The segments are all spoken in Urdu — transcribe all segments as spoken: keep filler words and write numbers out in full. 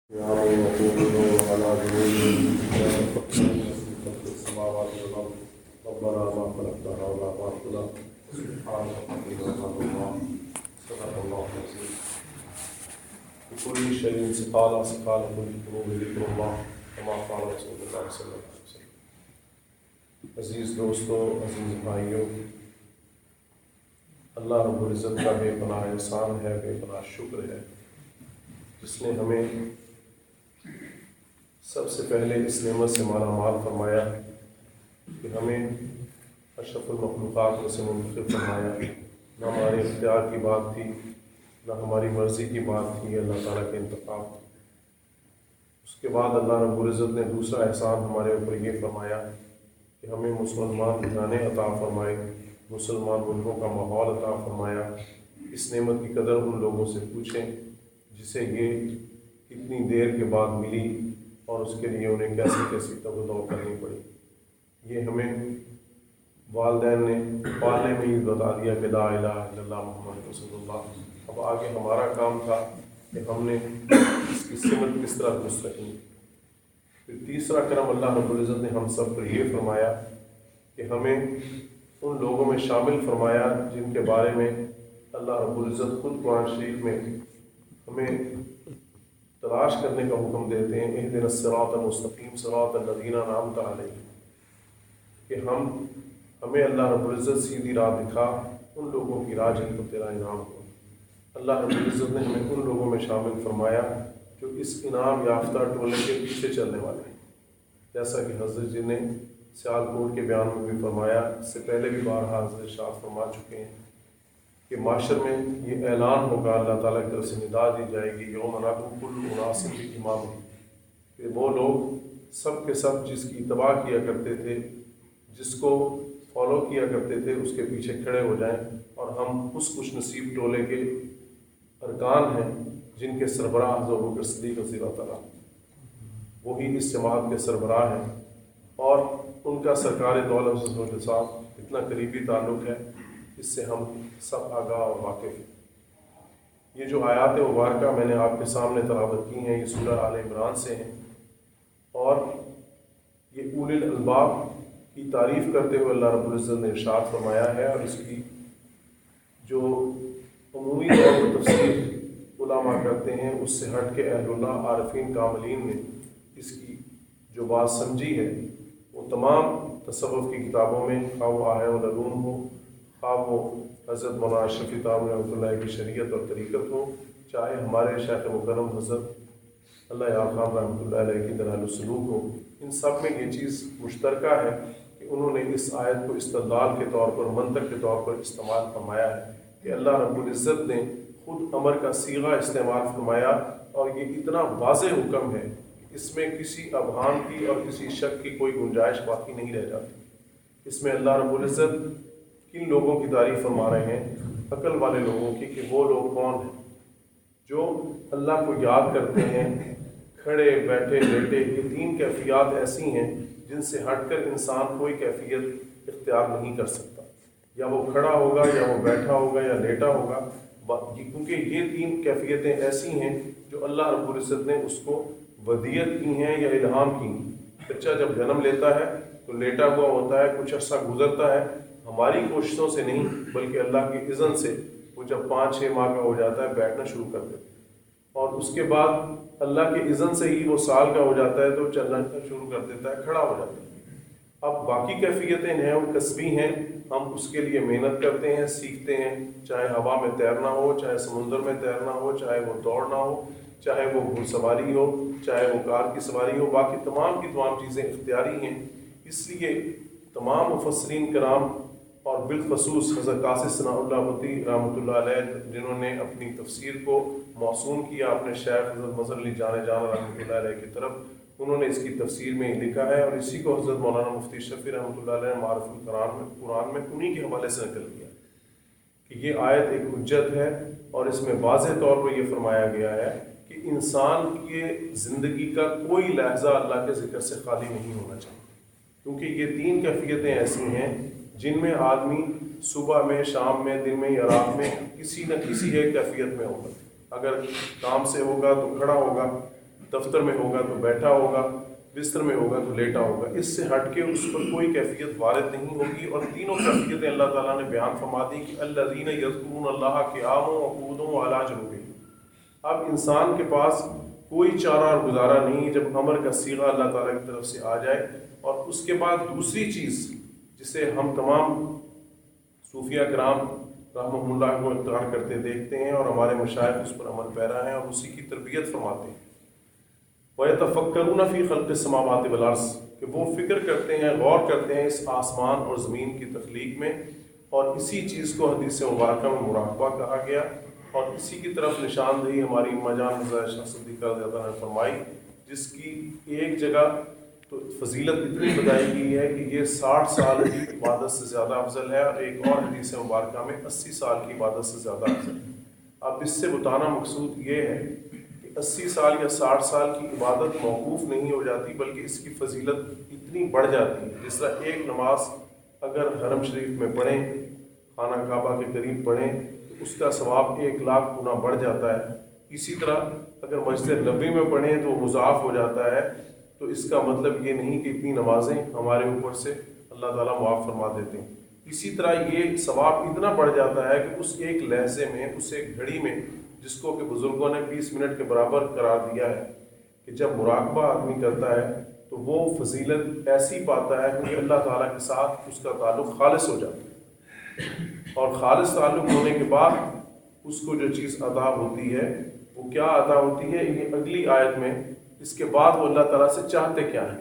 بكل شيء سقالا سقالا من القلوب ذكر الله كما قال رسول اللہ صلی اللہ علیہ وسلم۔ عزیز دوستو، عزیز بھائیوں، اللہ رب العزت کا بے پناہ احسان ہے، بے پناہ شکر ہے، جس نے ہمیں سب سے پہلے اس نعمت سے مالا مال فرمایا کہ ہمیں اشرف المخلوقات میں سے منتخب فرمایا۔ نہ ہمارے اختیار کی بات تھی، نہ ہماری مرضی کی بات تھی، اللہ تعالیٰ کے انتخاب تھا۔ اس کے بعد اللہ رب العزت نے دوسرا احسان ہمارے اوپر یہ فرمایا کہ ہمیں مسلمان گھرانے عطا فرمائے، مسلمان ملکوں کا ماحول عطا فرمایا۔ اس نعمت کی قدر ان لوگوں سے پوچھیں جسے یہ اتنی دیر کے بعد ملی اور اس کے لیے انہیں کیسی کیسی تب و دو کرنی پڑی۔ یہ ہمیں والدین نے پالنے میں ہی بتا دیا کہ لا الہ الا اللہ محمد رسول اللہ۔ اب آگے ہمارا کام تھا کہ ہم نے اس کی سمت کس طرح درست رکھنی۔ پھر تیسرا کرم اللہ رب العزت نے ہم سب پر یہ فرمایا کہ ہمیں ان لوگوں میں شامل فرمایا جن کے بارے میں اللہ رب العزت خود قرآن شریف میں ہمیں تلاش کرنے کا حکم دیتے ہیں، اہدنا الصراط المستقیم صراط الذین انعمت علیہم، کہ ہم ہمیں اللہ رب العزت سیدھی راہ دکھا، ان لوگوں کی راہ جن کو تیرا انعام ہو۔ اللہ رب العزت نے ہمیں ان لوگوں میں شامل فرمایا جو اس انعام یافتہ ٹولے کے پیچھے چلنے والے ہیں، جیسا کہ حضرت جی نے سیالکوٹ کے بیان میں بھی فرمایا، اس سے پہلے بھی بارہا حضرت ارشاد فرما چکے ہیں کہ معاشر میں یہ اعلان ہوگا، اللہ تعالیٰ کی طرف سے ندا دی جائے گی، یوم ندعو کل اناس بامامہم، کہ وہ لوگ سب کے سب جس کی اتباع کیا کرتے تھے، جس کو فالو کیا کرتے تھے، اس کے پیچھے کھڑے ہو جائیں، اور ہم اس خوش نصیب ٹولے کے ارکان ہیں جن کے سربراہ حضرت ابوبکر صدیق رضی اللہ تعالیٰ، وہی اس جماعت کے سربراہ ہیں، اور ان کا سرکار دولت حضرت صاحب اتنا قریبی تعلق ہے، اس سے ہم سب آگاہ اور واقف ہیں۔ یہ جو آیات مبارکہ میں نے آپ کے سامنے تلاوت کی ہیں، یہ سورہ آل عمران سے ہیں، اور یہ اولی الالباب کی تعریف کرتے ہوئے اللہ رب العزت نے ارشاد فرمایا ہے، اور اس کی جو عمومی طور پر تفسیر علماء کرتے ہیں اس سے ہٹ کے اہل اللہ عارفین کاملین نے اس کی جو بات سمجھی ہے وہ تمام تصوف کی کتابوں میں، خواہ وہ احیاء العلوم ہو، خواہ وہ حضرت مولانا اشرف تھانوی رحمۃ اللہ کی شریعت اور طریقت ہو، چاہے ہمارے شیخ مکرم حضرت اللہ یار خان رحمۃ اللہ علیہ کی دلائل السلوک ہو، ان سب میں یہ چیز مشترکہ ہے کہ انہوں نے اس آیت کو استدلال کے طور پر، منطق کے طور پر استعمال فرمایا ہے کہ اللہ رب العزت نے خود امر کا صیغہ استعمال فرمایا، اور یہ اتنا واضح حکم ہے کہ اس میں کسی ابہام کی اور کسی شک کی کوئی گنجائش باقی نہیں رہ جاتی۔ اس میں اللہ رب العزت کن لوگوں کی تعریف فرما رہے ہیں؟ عقل والے لوگوں کی، کہ وہ لوگ کون ہیں جو اللہ کو یاد کرتے ہیں، کھڑے بیٹھے لیٹے۔ یہ تین کیفیات ایسی ہیں جن سے ہٹ کر انسان کوئی کیفیت اختیار نہیں کر سکتا، یا وہ کھڑا ہوگا، یا وہ بیٹھا ہوگا، یا لیٹا ہوگا، کیونکہ یہ تین کیفیتیں ایسی ہیں جو اللہ رب العزت نے اس کو ودیت کی ہیں یا الہام کی ہیں۔ بچہ جب جنم لیتا ہے تو لیٹا ہوا ہوتا ہے، کچھ عرصہ گزرتا ہے، ہماری کوششوں سے نہیں بلکہ اللہ کی اذن سے وہ جب پانچ چھ ماہ کا ہو جاتا ہے بیٹھنا شروع کر دیتا ہے، اور اس کے بعد اللہ کی اذن سے ہی وہ سال کا ہو جاتا ہے تو چلنا شروع کر دیتا ہے، کھڑا ہو جاتا ہے۔ اب باقی کیفیتیں ہیں وہ کسبی ہیں، ہم اس کے لیے محنت کرتے ہیں، سیکھتے ہیں، چاہے ہوا میں تیرنا ہو، چاہے سمندر میں تیرنا ہو، چاہے وہ دوڑنا ہو، چاہے وہ گھڑ سواری ہو، چاہے وہ کار کی سواری ہو، باقی تمام کی تمام چیزیں اختیاری ہیں۔ اس لیے تمام مفسرین کرام اور بالخصوص حضرت قاصد ثناء اللہ بتی رحمۃ اللہ علیہ، جنہوں نے اپنی تفسیر کو موسوم کیا اپنے شیخ حضرت مظہر علی جان جان رحمۃ اللہ علیہ کی طرف، انہوں نے اس کی تفسیر میں ہی لکھا ہے، اور اسی کو حضرت مولانا مفتی شفیع رحمۃ اللہ علیہ معرف القرآن میں قرآن میں انہی کے حوالے سے نقل کیا کہ یہ آیت ایک حجت ہے، اور اس میں واضح طور پر یہ فرمایا گیا ہے کہ انسان کی زندگی کا کوئی لحظہ اللہ کے ذکر سے خالی نہیں ہونا چاہیے، کیونکہ یہ تین کیفیتیں ایسی ہیں جن میں آدمی صبح میں، شام میں، دن میں یا رات میں کسی نہ کسی ایک کیفیت میں ہوگا۔ اگر کام سے ہوگا تو کھڑا ہوگا، دفتر میں ہوگا تو بیٹھا ہوگا، بستر میں ہوگا تو لیٹا ہوگا، اس سے ہٹ کے اس پر کوئی کیفیت وارد نہیں ہوگی۔ اور تینوں کیفیتیں اللہ تعالیٰ نے بیان فرما دی کہ الذین یذکرون اللہ قیاما وقعودا وعلی جنوبہم۔ اب انسان کے پاس کوئی چارہ اور گزارا نہیں جب امر کا صیغہ اللہ تعالیٰ کی طرف سے آ جائے۔ اور اس کے بعد دوسری چیز جسے ہم تمام صوفیہ کرام رحمہ اللہ کو اختیار کرتے دیکھتے ہیں اور ہمارے مشائخ اس پر عمل پیرا ہیں اور اسی کی تربیت فرماتے ہیں، وَيَتَفَكَّرُونَ فِي خَلْقِ السَّمَاوَاتِ وَالْأَرْضِ، کہ وہ فکر کرتے ہیں، غور کرتے ہیں اس آسمان اور زمین کی تخلیق میں۔ اور اسی چیز کو حدیث مبارکہ میں مراقبہ کہا گیا، اور اسی کی طرف نشاندہی ہماری اماں جان حضرت عائشہ صدیقہ رضی اللہ عنہا نے فرمائی، جس کی ایک جگہ تو فضیلت اتنی بتائی گئی ہے کہ یہ ساٹھ سال کی عبادت سے زیادہ افضل ہے، اور ایک اور حدیث مبارکہ میں اسی سال کی عبادت سے زیادہ افضل ہے۔ اب اس سے بتانا مقصود یہ ہے کہ اسی سال یا ساٹھ سال کی عبادت موقوف نہیں ہو جاتی، بلکہ اس کی فضیلت اتنی بڑھ جاتی ہے۔ جس طرح ایک نماز اگر حرم شریف میں پڑھیں، خانہ کعبہ کے قریب پڑھیں، تو اس کا ثواب ایک لاکھ گنا بڑھ جاتا ہے۔ اسی طرح اگر مسجد نبوی میں پڑھیں تو وہ مضاعف ہو جاتا ہے۔ تو اس کا مطلب یہ نہیں کہ اتنی نمازیں ہمارے اوپر سے اللہ تعالیٰ معاف فرما دیتے ہیں۔ اسی طرح یہ ثواب اتنا بڑھ جاتا ہے کہ اس ایک لحظے میں، اس ایک گھڑی میں، جس کو کہ بزرگوں نے بیس منٹ کے برابر قرار دیا ہے، کہ جب مراقبہ آدمی کرتا ہے تو وہ فضیلت ایسی پاتا ہے کہ اللہ تعالیٰ کے ساتھ اس کا تعلق خالص ہو جاتا ہے۔ اور خالص تعلق ہونے کے بعد اس کو جو چیز عطا ہوتی ہے وہ کیا عطا ہوتی ہے، یہ اگلی آیت میں اس کے بعد وہ اللہ تعالیٰ سے چاہتے کیا ہیں۔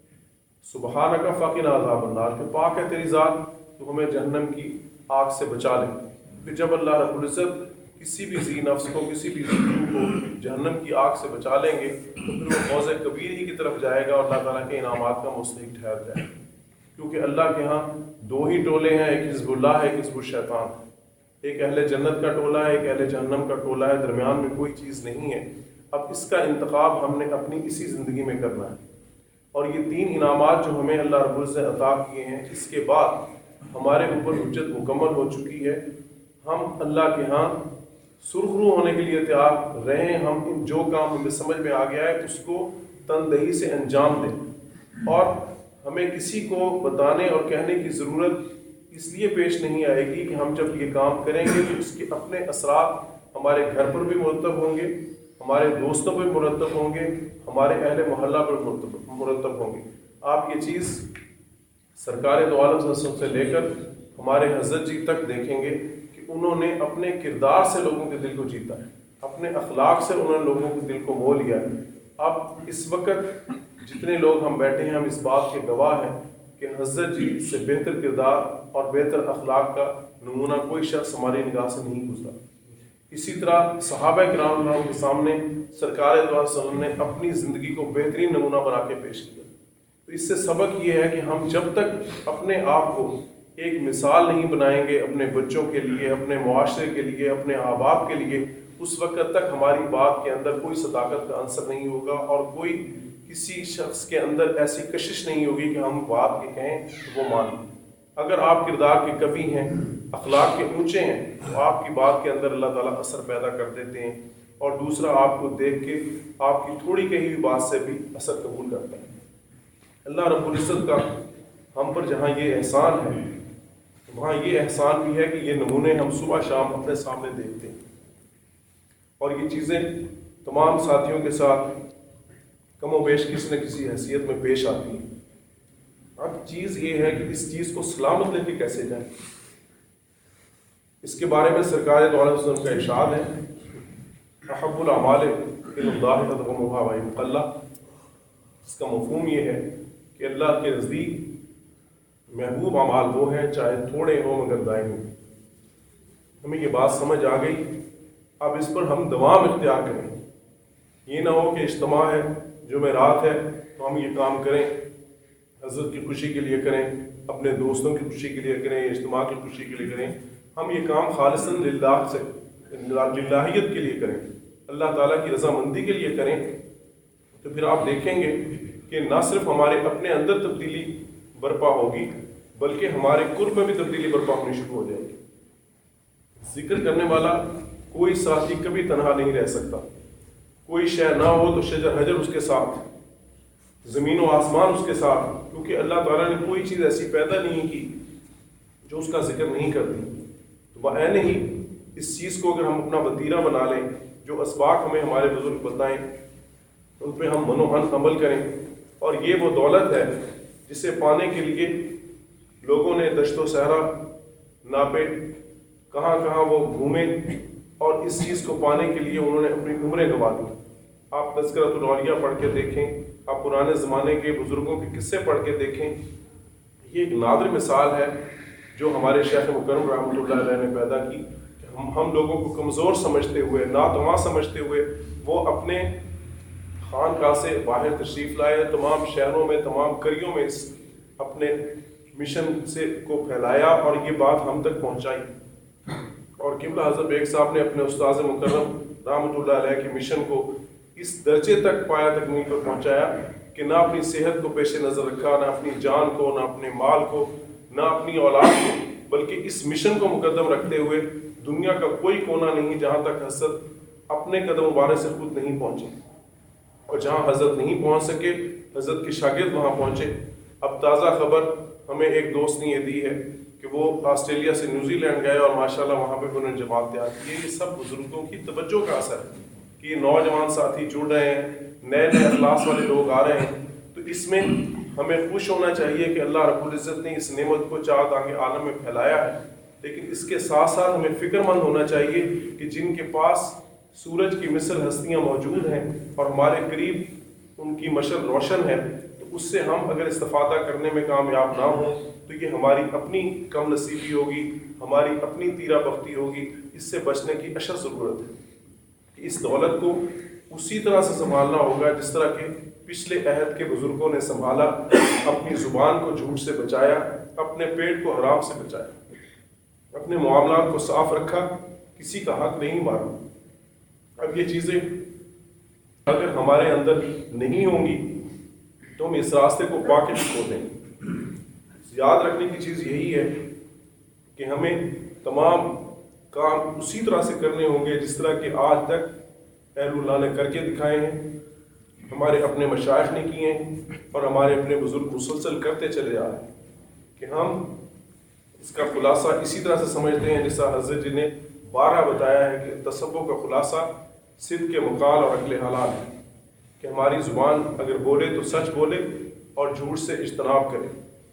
سبحانک فقنا عذاب النار، کہ پاک ہے تیری ذات تو ہمیں جہنم کی آگ سے بچا لے۔ کہ جب اللہ رب العزت کسی بھی ذی نفس کو، کسی بھی ذی روح کو جہنم کی آگ سے بچا لیں گے تو پھر وہ فوز کبیر ہی کی طرف جائے گا اور اللہ تعالیٰ کے انعامات کا مستحق ٹھہر جائے گا۔ کیونکہ اللہ کے ہاں دو ہی ٹولے ہیں، ایک حزب اللہ ہے، ایک حزب الشیطان ہے۔ ایک اہل جنت کا ٹولہ ہے، ایک اہل جہنم کا ٹولہ ہے، درمیان میں کوئی چیز نہیں ہے۔ اب اس کا انتخاب ہم نے اپنی اسی زندگی میں کرنا ہے۔ اور یہ تین انعامات جو ہمیں اللہ رب العزت عطا کیے ہیں، اس کے بعد ہمارے اوپر حجت مکمل ہو چکی ہے۔ ہم اللہ کے ہاں سرخرو ہونے کے لیے تیار رہیں، ہم ان جو کام ہمیں سمجھ میں آ گیا ہے اس کو تندہی سے انجام دیں، اور ہمیں کسی کو بتانے اور کہنے کی ضرورت اس لیے پیش نہیں آئے گی کہ ہم جب یہ کام کریں گے تو اس کے اپنے اثرات ہمارے گھر پر بھی مرتب ہوں گے، ہمارے دوستوں پر مرتب ہوں گے، ہمارے اہل محلہ پر مرتب ہوں گے۔ آپ یہ چیز سرکار دو عالم صلی اللہ علیہ وسلم سے لے کر ہمارے حضرت جی تک دیکھیں گے کہ انہوں نے اپنے کردار سے لوگوں کے دل کو جیتا ہے، اپنے اخلاق سے انہوں نے لوگوں کے دل کو مو لیا ہے۔ اب اس وقت جتنے لوگ ہم بیٹھے ہیں، ہم اس بات کے گواہ ہیں کہ حضرت جی سے بہتر کردار اور بہتر اخلاق کا نمونہ کوئی شخص ہماری نگاہ سے نہیں گزرا۔ اسی طرح صحابہ کرام کے سامنے سرکار دو علیہ وسلم نے اپنی زندگی کو بہترین نمونہ بنا کے پیش کیا۔ تو اس سے سبق یہ ہے کہ ہم جب تک اپنے آپ کو ایک مثال نہیں بنائیں گے اپنے بچوں کے لیے، اپنے معاشرے کے لیے، اپنے احباب کے لیے، اس وقت تک ہماری بات کے اندر کوئی صداقت کا عنصر نہیں ہوگا اور کوئی کسی شخص کے اندر ایسی کشش نہیں ہوگی کہ ہم بات کے کہیں تو وہ مان لیں۔ اگر آپ کردار کے قوی ہیں، اخلاق کے اونچے ہیں، تو آپ کی بات کے اندر اللہ تعالیٰ اثر پیدا کر دیتے ہیں، اور دوسرا آپ کو دیکھ کے آپ کی تھوڑی کہی ہوئی بات سے بھی اثر قبول کرتا ہے۔ اللہ رب العزت کا ہم پر جہاں یہ احسان ہے، وہاں یہ احسان بھی ہے کہ یہ نمونے ہم صبح شام اپنے سامنے دیکھتے ہیں، اور یہ چیزیں تمام ساتھیوں کے ساتھ کم و بیش کسی نہ کسی حیثیت میں پیش آتی ہیں۔ اب چیز یہ ہے کہ اس چیز کو سلامت لے کے کیسے جائیں۔ اس کے بارے میں سرکار دو علیہ وسلم کا ارشاد ہے، احب الاعمال الی اللہ ادومها وان قل۔ اس کا مفہوم یہ ہے کہ اللہ کے نزدیک محبوب اعمال وہ ہیں چاہے تھوڑے ہوں مگر دائمی۔ ہمیں یہ بات سمجھ آ گئی، اب اس پر ہم دوام اختیار کریں۔ یہ نہ ہو کہ اجتماع ہے، جمعرات ہے تو ہم یہ کام کریں، حضرت کی خوشی کے لیے کریں، اپنے دوستوں کی خوشی کے لیے کریں، اجتماع کی خوشی کے لیے کریں۔ ہم یہ کام خالصاً للہ سے للہیت کے لیے کریں، اللہ تعالیٰ کی رضامندی کے لیے کریں، تو پھر آپ دیکھیں گے کہ نہ صرف ہمارے اپنے اندر تبدیلی برپا ہوگی بلکہ ہمارے قرب میں بھی تبدیلی برپا ہونی شروع ہو جائے گی۔ ذکر کرنے والا کوئی ساتھی کبھی تنہا نہیں رہ سکتا، کوئی شے نہ ہو تو شجر حجر اس کے ساتھ، زمین و آسمان اس کے ساتھ، کیونکہ اللہ تعالیٰ نے کوئی چیز ایسی پیدا نہیں کی جو اس کا ذکر نہیں کرتی۔ تو بعین ہی اس چیز کو اگر ہم اپنا وتیرہ بنا لیں، جو اسباق ہمیں ہمارے بزرگ بتائیں ان پہ ہم منوہن عمل کریں، اور یہ وہ دولت ہے جسے پانے کے لیے لوگوں نے دشت و صحرا ناپے، کہاں کہاں وہ گھومے، اور اس چیز کو پانے کے لیے انہوں نے اپنی عمریں گنوا دی۔ آپ تذکرۃ الاولیاء پڑھ کے دیکھیں، آپ پرانے زمانے کے بزرگوں کے قصے پڑھ کے دیکھیں، یہ ایک نادر مثال ہے جو ہمارے شیخ مکرم رحمۃ اللہ علیہ نے پیدا کی، کہ ہم ہم لوگوں کو کمزور سمجھتے ہوئے، ناتواں سمجھتے ہوئے، وہ اپنے خانقاہ سے باہر تشریف لائے، تمام شہروں میں، تمام قریوں میں اس اپنے مشن سے کو پھیلایا اور یہ بات ہم تک پہنچائی۔ اور قبلہ حضرت بیگ صاحب نے اپنے استاذ مکرم رحمۃ اللہ علیہ کے مشن کو اس درجے تک پایا تکمیل پر پہنچایا کہ نہ اپنی صحت کو پیش نظر رکھا، نہ اپنی جان کو، نہ اپنے مال کو، نہ اپنی اولاد کو، بلکہ اس مشن کو مقدم رکھتے ہوئے دنیا کا کوئی کونا نہیں جہاں تک حضرت اپنے قدم مبارک سے خود نہیں پہنچے، اور جہاں حضرت نہیں پہنچ سکے حضرت کے شاگرد وہاں پہنچے۔ اب تازہ خبر ہمیں ایک دوست نے یہ دی ہے کہ وہ آسٹریلیا سے نیوزی لینڈ گئے اور ماشاءاللہ وہاں پہ انہوں نے جواب تیار کیے۔ یہ سب بزرگوں کی توجہ کا اثر ہے کہ یہ نوجوان ساتھی جڑ رہے ہیں، نئے نئے اخلاص والے لوگ آ رہے ہیں، تو اس میں ہمیں خوش ہونا چاہیے کہ اللہ رب العزت نے اس نعمت کو چار دانگے عالم میں پھیلایا ہے، لیکن اس کے ساتھ ساتھ ہمیں فکر مند ہونا چاہیے کہ جن کے پاس سورج کی مثل ہستیاں موجود ہیں اور ہمارے قریب ان کی مشعل روشن ہے، تو اس سے ہم اگر استفادہ کرنے میں کامیاب نہ ہوں تو یہ ہماری اپنی کم نصیبی ہوگی، ہماری اپنی تیرہ بختی ہوگی۔ اس سے بچنے کی اشد ضرورت ہے کہ اس دولت کو اسی طرح سے سنبھالنا ہوگا جس طرح کہ پچھلے عہد کے بزرگوں نے سنبھالا، اپنی زبان کو جھوٹ سے بچایا، اپنے پیٹ کو حرام سے بچایا، اپنے معاملات کو صاف رکھا، کسی کا حق نہیں مارا۔ اب یہ چیزیں اگر ہمارے اندر نہیں ہوں گی تو ہم اس راستے کو پا کے کھو دیں گے۔ یاد رکھنے کی چیز یہی ہے کہ ہمیں تمام کام اسی طرح سے کرنے ہوں گے جس طرح کہ آج تک اہل اللہ نے کر کے دکھائے ہیں، ہمارے اپنے مشائخ نے کیے ہیں، اور ہمارے اپنے بزرگ مسلسل کرتے چلے آ رہے ہیں، کہ ہم اس کا خلاصہ اسی طرح سے سمجھتے ہیں جیسا حضرت جی نے بارہ بتایا ہے کہ تصوف کا خلاصہ صدق کے مقال اور عقل حلال ہے، کہ ہماری زبان اگر بولے تو سچ بولے اور جھوٹ سے اجتناب کرے،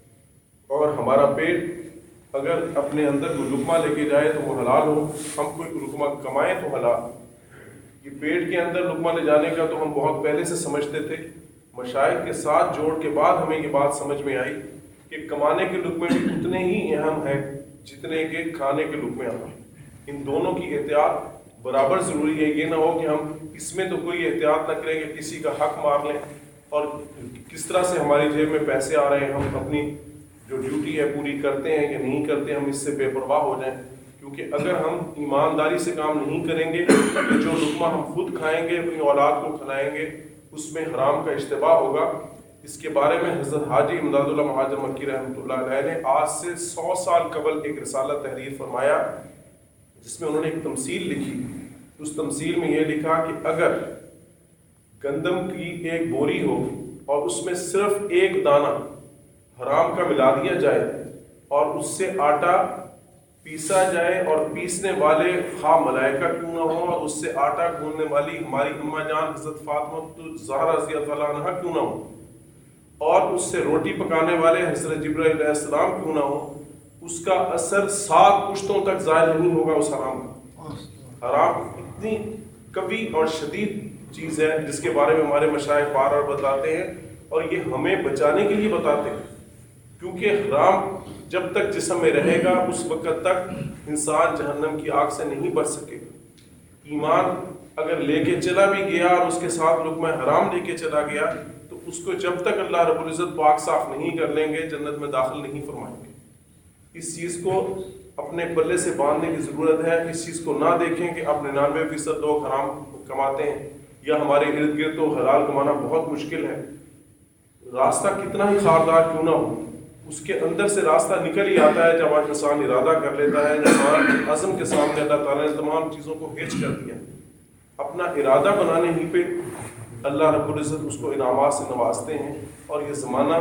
اور ہمارا پیٹ اگر اپنے اندر کوئی لقمہ لے کے جائے تو وہ حلال ہو، ہم کوئی لقمہ کمائیں تو حلال۔ یہ پیٹ کے اندر لقمہ لے جانے کا تو ہم بہت پہلے سے سمجھتے تھے، مشائخ کے ساتھ جوڑ کے بعد ہمیں یہ بات سمجھ میں آئی کہ کمانے کے لقمے بھی اتنے ہی اہم ہیں جتنے کہ کھانے کے لقمے اہم ہیں۔ ان دونوں کی احتیاط برابر ضروری ہے، یہ نہ ہو کہ ہم اس میں تو کوئی احتیاط نہ کریں کہ کسی کا حق مار لیں، اور کس طرح سے ہماری جیب میں پیسے آ رہے ہیں، ہم اپنی جو ڈیوٹی ہے پوری کرتے ہیں کہ نہیں کرتے، ہم اس سے بے پرواہ ہو جائیں۔ کیونکہ اگر ہم ایمانداری سے کام نہیں کریں گے تو جو لقمہ ہم خود کھائیں گے، اپنی اولاد کو کھلائیں گے، اس میں حرام کا اشتباہ ہوگا۔ اس کے بارے میں حضرت حاجی امداد اللہ مہاجر مکی رحمۃ اللہ علیہ نے آج سے سو سال قبل ایک رسالہ تحریر فرمایا جس میں انہوں نے ایک تمثیل لکھی۔ اس تمثیل میں یہ لکھا کہ اگر گندم کی ایک بوری ہو اور اس میں صرف ایک دانہ حرام کا ملا دیا جائے اور اس سے آٹا پیسا جائے، اور پیسنے والے خواہ ملائکہ کیوں نہ ہوں اور اس سے آٹا گوندنے والی ہماری اماں جان حضرت فاطمہ زہرا رضی اللہ عنہا کیوں نہ ہوں، اور اس سے روٹی پکانے والے حضرت جبرائیل علیہ السلام کیوں نہ ہوں، اس کا اثر سات پشتوں تک ظاہر نہیں ہوگا اس حرام کا۔ حرام اتنی قوی اور شدید چیز ہے جس کے بارے میں ہمارے مشائخ بار بار بتاتے ہیں، اور یہ ہمیں بچانے کے لیے بتاتے ہیں، کیونکہ حرام جب تک جسم میں رہے گا اس وقت تک انسان جہنم کی آگ سے نہیں بچ سکے گا۔ ایمان اگر لے کے چلا بھی گیا اور اس کے ساتھ لقمہ حرام لے کے چلا گیا تو اس کو جب تک اللہ رب العزت پاک صاف نہیں کر لیں گے جنت میں داخل نہیں فرمائیں گے۔ اس چیز کو اپنے پلے سے باندھنے کی ضرورت ہے۔ اس چیز کو نہ دیکھیں کہ اب ننانوے فیصد لوگ حرام کماتے ہیں یا ہمارے ارد گرد تو حلال کمانا بہت مشکل ہے۔ راستہ کتنا ہی خاردار کیوں نہ ہو، اس کے اندر سے راستہ نکل ہی آتا ہے جب انسان ارادہ کر لیتا ہے۔ انسان عزم کے سامنے اللہ تعالیٰ نے تمام چیزوں کو ہیچ کر دیا۔ اپنا ارادہ بنانے ہی پہ اللہ رب العزت اس کو انعامات سے نوازتے ہیں. اور یہ زمانہ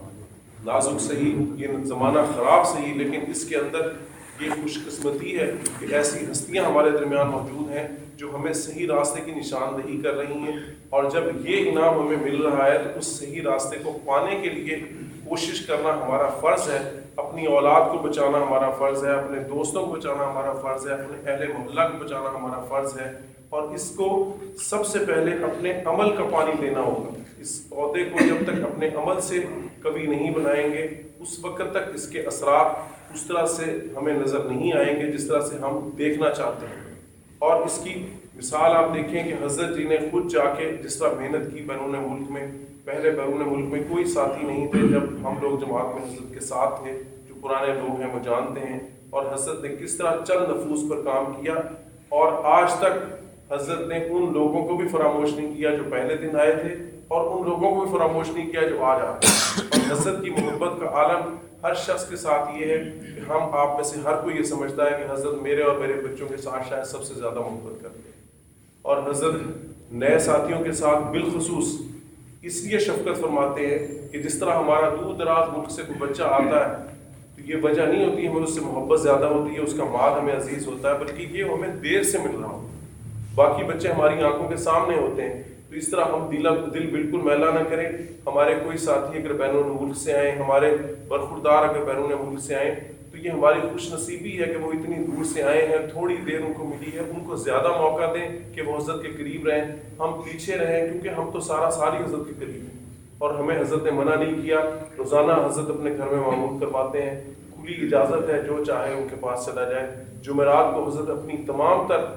نازک صحیح، یہ زمانہ خراب صحیح، لیکن اس کے اندر یہ خوش قسمتی ہے کہ ایسی ہستیاں ہمارے درمیان موجود ہیں جو ہمیں صحیح راستے کی نشاندہی کر رہی ہیں. اور جب یہ انعام ہمیں مل رہا ہے تو اس صحیح راستے کو پانے کے لیے کوشش کرنا ہمارا فرض ہے. اپنی اولاد کو بچانا ہمارا فرض ہے، اپنے دوستوں کو بچانا ہمارا فرض ہے، اپنے اہل محلہ کو بچانا ہمارا فرض ہے. اور اس کو سب سے پہلے اپنے عمل کا پانی دینا ہوگا. اس عہدے کو جب تک اپنے عمل سے کبھی نہیں بنائیں گے اس وقت تک اس کے اثرات اس طرح سے ہمیں نظر نہیں آئیں گے جس طرح سے ہم دیکھنا چاہتے ہیں. اور اس کی مثال آپ دیکھیں کہ حضرت جی نے خود جا کے جس طرح محنت کی بیرون ملک میں. پہلے بیرون ملک میں کوئی ساتھی نہیں تھے، جب ہم لوگ جماعت میں حضرت کے ساتھ تھے، جو پرانے لوگ ہیں وہ جانتے ہیں. اور حضرت نے کس طرح چند نفوس پر کام کیا، اور آج تک حضرت نے ان لوگوں کو بھی فراموش نہیں کیا جو پہلے دن آئے تھے، اور ان لوگوں کو بھی فراموش نہیں کیا جو آج آتے ہیں. اور حضرت کی محبت کا عالم ہر شخص کے ساتھ یہ ہے کہ ہم آپ میں سے ہر کوئی یہ سمجھتا ہے کہ حضرت میرے اور میرے بچوں کے ساتھ شاید سب سے زیادہ محبت کرتے ہیں. اور حضرت نئے ساتھیوں کے ساتھ بالخصوص اس لیے شفقت فرماتے ہیں کہ جس طرح ہمارا دور دراز ملک سے کوئی بچہ آتا ہے تو یہ وجہ نہیں ہوتی ہمیں اس سے محبت زیادہ ہوتی ہے، اس کا مال ہمیں عزیز ہوتا ہے، بلکہ یہ ہمیں دیر سے مل رہا ہوتا ہے. باقی بچے ہماری آنکھوں کے سامنے ہوتے ہیں. تو اس طرح ہم دل دل بالکل میلا نہ کریں. ہمارے کوئی ساتھی اگر بیرون ملک سے آئیں، ہمارے برخوردار اگر بیرون ملک سے آئیں، تو یہ ہماری خوش نصیبی ہے کہ وہ اتنی دور سے آئے ہیں، تھوڑی دیر ان کو ملی ہے. ان کو زیادہ موقع دیں کہ وہ حضرت کے قریب رہیں، ہم پیچھے رہیں، کیونکہ ہم تو سارا ساری حضرت کے قریب ہیں. اور ہمیں حضرت نے منع نہیں کیا، روزانہ حضرت اپنے گھر میں معمول کرواتے ہیں. کھلی اجازت ہے، جو چاہے ان کے پاس چلا جائے. جمعرات کو حضرت اپنی تمام تر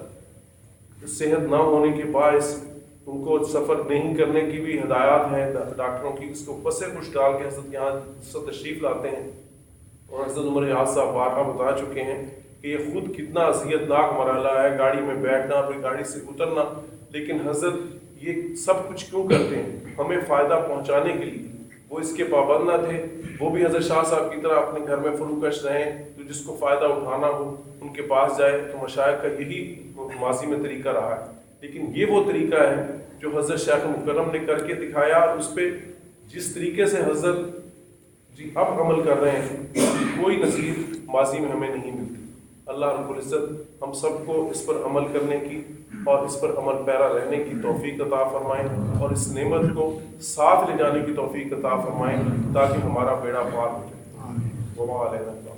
صحت نہ ہونے کے باعث ان کو سفر نہیں کرنے کی بھی ہدایات ہیں ڈاکٹروں کی، اس کو پسے کچھ ڈال کے حضرت یہاں سے تشریف لاتے ہیں. اور حضرت عمر یاز صاحب بارہا بتا چکے ہیں کہ یہ خود کتنا اذیت ناک مرحلہ ہے، گاڑی میں بیٹھنا، پھر گاڑی سے اترنا. لیکن حضرت یہ سب کچھ کیوں کرتے ہیں؟ ہمیں فائدہ پہنچانے کے لیے. وہ اس کے پابند نہ تھے. وہ بھی حضرت شاہ صاحب کی طرح اپنے گھر میں فروکش رہیں، تو جس کو فائدہ اٹھانا ہو ان کے پاس جائے. تو مشائخ کا یہی ماضی میں طریقہ رہا ہے. لیکن یہ وہ طریقہ ہے جو حضرت شیخ مکرم نے کر کے دکھایا، اور اس پہ جس طریقے سے حضرت جی اب عمل کر رہے ہیں کوئی نظیر ماضی میں ہمیں نہیں ملتی. اللہ رب العزت ہم سب کو اس پر عمل کرنے کی اور اس پر عمل پیرا رہنے کی توفیق عطا فرمائیں، اور اس نعمت کو ساتھ لے جانے کی توفیق عطا فرمائیں تاکہ ہمارا بیڑا پار ہو جائے. وما علینا